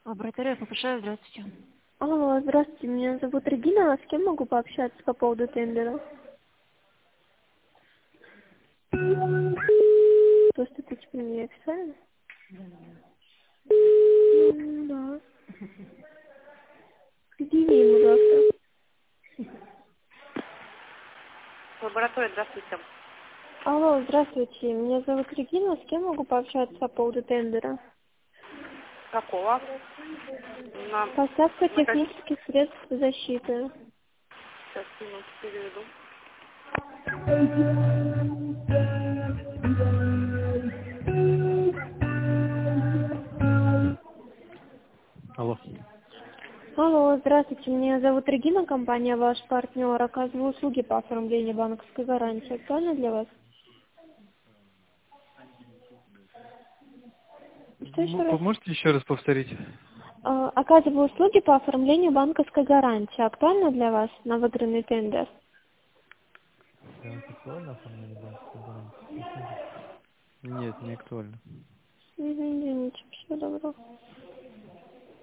Лаборатория ППШ, здравствуйте. Алло, здравствуйте, меня зовут Регина, а с кем могу пообщаться по поводу тендера? Поступить мне официально? Да. Предъяви ему завтра. Лаборатория, здравствуйте. Алло, здравствуйте, меня зовут Регина, с кем могу пообщаться по поводу тендера? Какого? На, Поставка на как... технических средств защиты. Сейчас, минуту, переведу. Алло. Алло, здравствуйте, меня зовут Регина, компания «Ваш партнер». Оказываю услуги по оформлению банковской гарантии. Актуально для вас? Что еще раз? Вы можете еще раз повторить? Оказываю услуги по оформлению банковской гарантии. Актуально для вас на выигранный тендер? Для вас актуально оформление банковской гарантии? Нет, не актуально. Извините, всего доброго.